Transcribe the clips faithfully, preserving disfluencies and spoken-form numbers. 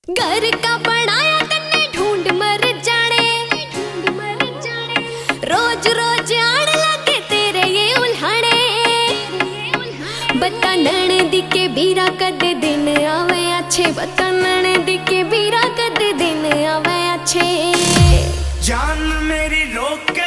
घर का बनाया तन्ने ढूंढ मर जाने, ढूंढ मर जाने। रोज रोज आड़ लागे तेरे ये उल्हाने, बता नैन दिखे बीरा कद दिन आवे अच्छे, बता नैन दिखे बीरा कद दिन आवे अच्छे। जान मेरी रोके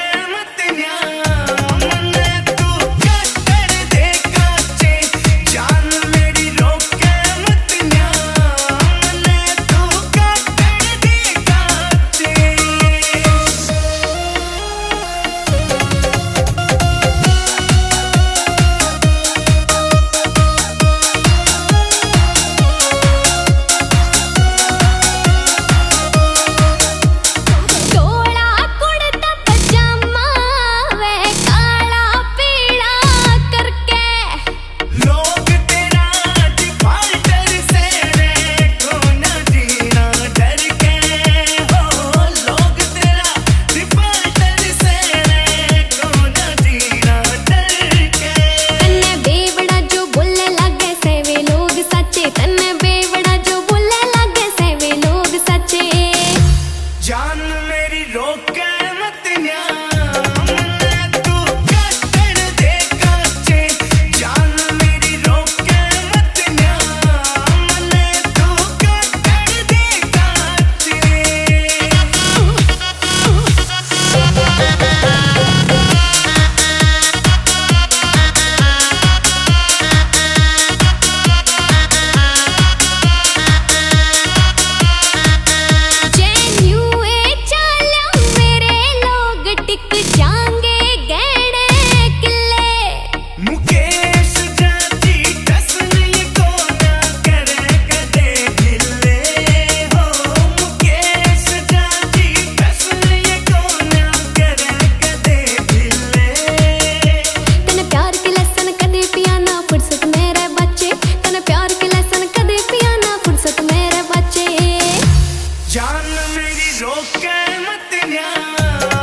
मत न्या।